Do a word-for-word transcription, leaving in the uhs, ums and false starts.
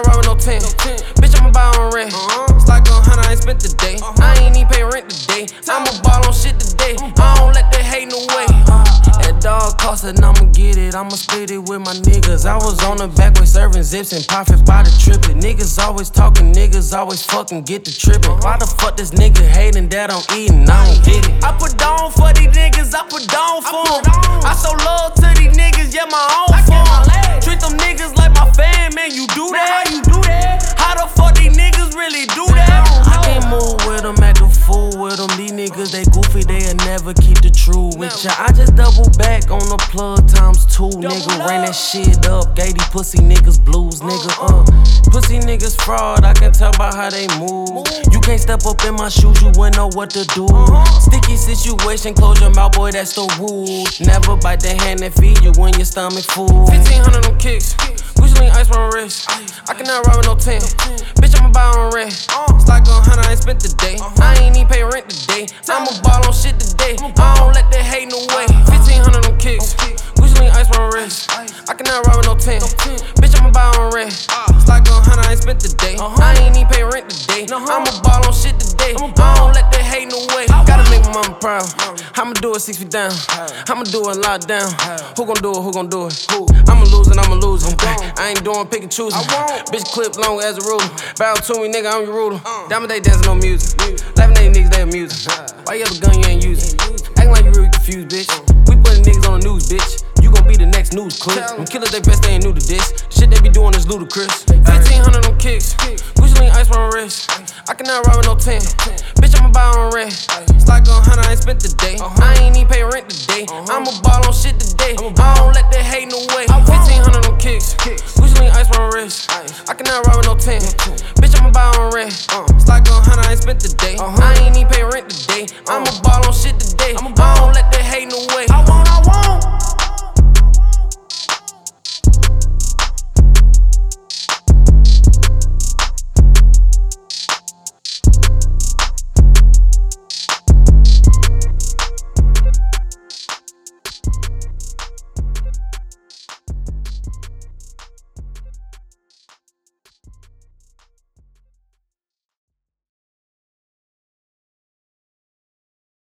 cannot ride with no ten. Bitch, I'ma buy on red. It's like a hundred, I ain't spent today. I ain't even pay rent today. I'ma ball on shit today. I don't let that hate no way. That dog cost it, I'ma get it. I'ma split it with my niggas. I was on the back way serving zips and profits by the triplet. Niggas always talking, niggas always fucking get the trippin'. Why the fuck this nigga hating that I'm eating? I don't get it. I put down for these niggas, I put down for them. I show love to these niggas, yeah, my own form. Treat them niggas like my fan, man, you do that? You do that? How the fuck these niggas really do that? I can't move with them, act a fool with them. These niggas, they goofy, they'll never keep the true with ya. I just double back on the plug times two, nigga. Ran that shit up, gave these pussy niggas blues, nigga. Uh, pussy niggas fraud, I can tell by how they move. You can't step up in my shoes, you wouldn't know what to do. Sticky situation, close your mouth, boy, that's the rule. Never bite the hand that feed you when your stomach full. fifteen hundred on kicks, Gucci lean ice on wrist. I cannot ride with no ten. Bitch, I'ma buy on red. It's like a hundred, I ain't spent today. I ain't even pay rent today. I'ma ball on shit today. I don't let that hate no way. fifteen hundred on kicks, Gucci lean ice on wrist. I cannot ride with no ten. Bitch, I'ma buy on red. It's like a hundred, I ain't spent today. I ain't even pay rent today. I'ma ball on shit today. I don't let that hate no way. Gotta make my mama proud. I'ma do it six feet down. I'ma do it locked down. Who gon' do it? Who gon' do it? Who? I'ma lose and I'ma lose it. I ain't doing pick and choosing. Bitch clip long as a ruler. Bow to me, nigga, I'm your ruler. Diamond they dancing on music. Laughing they niggas, they amusing. Why you have a gun you ain't using? Acting like you really confused, bitch. We putting niggas on the news, bitch. You gon' be the next news clip. Them killers, they best, they ain't new to this. Shit they be doing is ludicrous. fifteen hundred on kicks, Gucci lean ice on wrist. I cannot ride with no ten. Bitch, I'ma buy on red. It's like a hundred, I ain't spent today. I ain't even pay rent today. I'ma ball on shit today. I don't let that hate no way. fifteen hundred on kicks, Gucci lean ice on wrist. I cannot ride with no ten. Bitch, I'ma buy on red. It's like a hundred, I ain't spent today. I ain't even pay rent today. I'ma ball on shit today.